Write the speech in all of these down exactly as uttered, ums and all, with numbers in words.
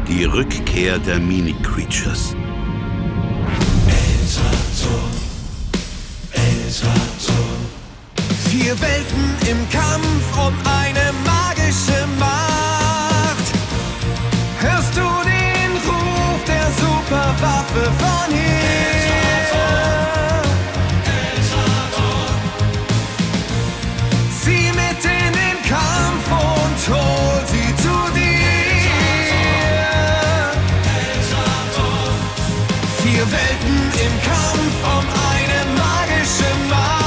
Die Rückkehr der Mini-Creatures. Eldrator, Eldrator. Vier Welten im Kampf um eine magische Macht. Hörst du den Ruf der Superwaffe von hier? Eldrator. Zieh mit in den Kampf und hol sie zu dir. Eldrator. Vier Welten im Kampf um eine magische Macht.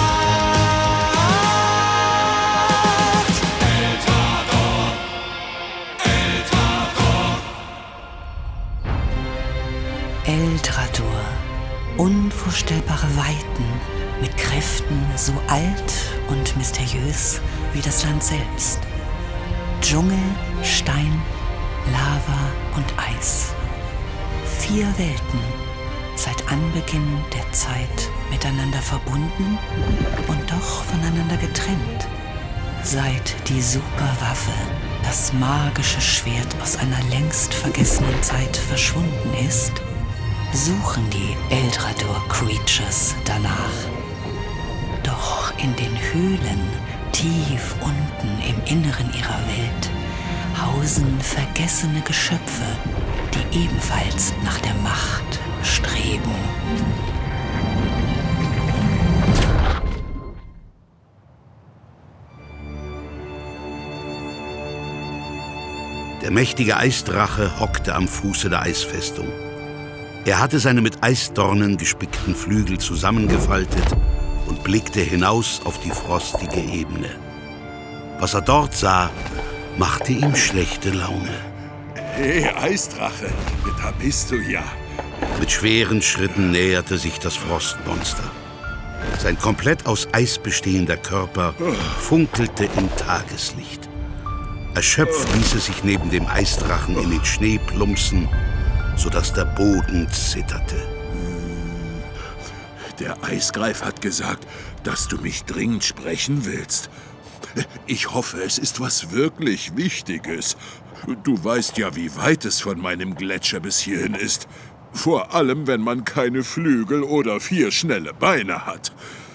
Eldrator. Unvorstellbare Weiten mit Kräften so alt und mysteriös wie das Land selbst. Dschungel, Stein, Lava und Eis. Vier Welten, seit Anbeginn der Zeit miteinander verbunden und doch voneinander getrennt. Seit die Superwaffe, das magische Schwert aus einer längst vergessenen Zeit verschwunden ist, suchen die Eldrator-Creatures danach. Doch in den Höhlen, tief unten im Inneren ihrer Welt, hausen vergessene Geschöpfe, die ebenfalls nach der Macht streben. Der mächtige Eisdrache hockte am Fuße der Eisfestung. Er hatte seine mit Eisdornen gespickten Flügel zusammengefaltet und blickte hinaus auf die frostige Ebene. Was er dort sah, machte ihm schlechte Laune. Hey, Eisdrache, da bist du ja. Mit schweren Schritten näherte sich das Frostmonster. Sein komplett aus Eis bestehender Körper funkelte im Tageslicht. Erschöpft ließ er sich neben dem Eisdrachen in den Schnee plumpsen, sodass der Boden zitterte. Der Eisgreif hat gesagt, dass du mich dringend sprechen willst. Ich hoffe, es ist was wirklich Wichtiges. Du weißt ja, wie weit es von meinem Gletscher bis hierhin ist. Vor allem, wenn man keine Flügel oder vier schnelle Beine hat.